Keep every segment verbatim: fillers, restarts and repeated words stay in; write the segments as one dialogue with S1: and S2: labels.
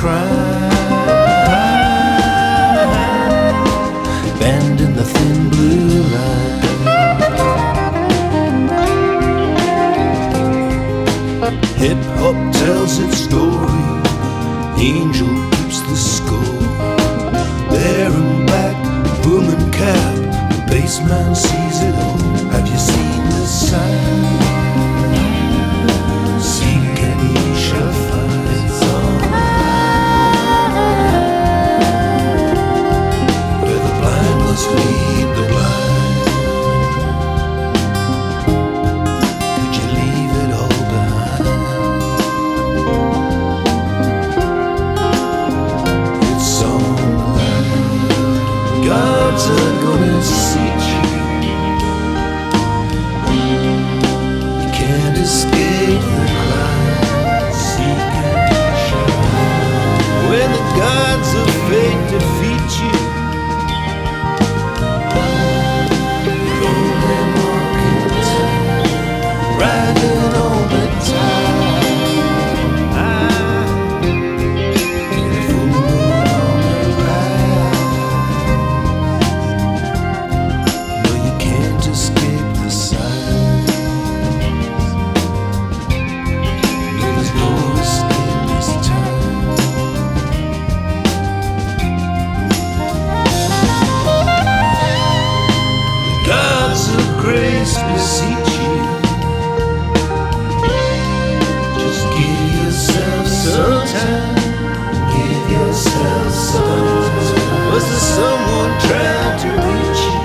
S1: crime, bending the thin blue line. Hip hop tells its story, Angel keeps the score. There and back, boom and cap, the bassman sees it all. Have you seen the sign? Seek and ye shall find. It's on where the blind must lead the blind. Could you leave it all behind? It's on the line. Gods are gonna seat you. You can't escape the climb. Seek and ye shall find. When the gods of fate defeat you, you're only walking time, riding on the tide. Get a full moon on the rise. No, you can't escape the signs. No, there's no escape this time. The gods of grace beseech you. Just give yourself some time. Give yourself some time. Was there someone trying to reach you?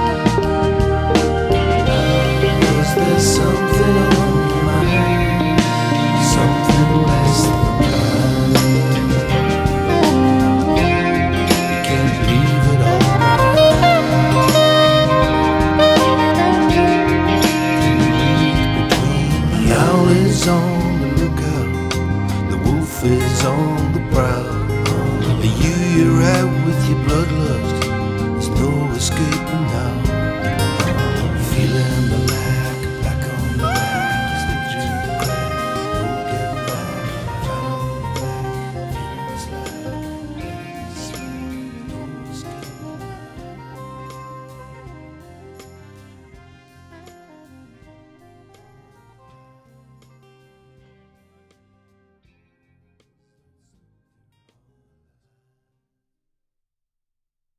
S1: Was there something on your mind? Something less than kind? Can't leave it all. The owl is on the lookout, the wolf is on the prowl. Are you, you're out with your bloodlust?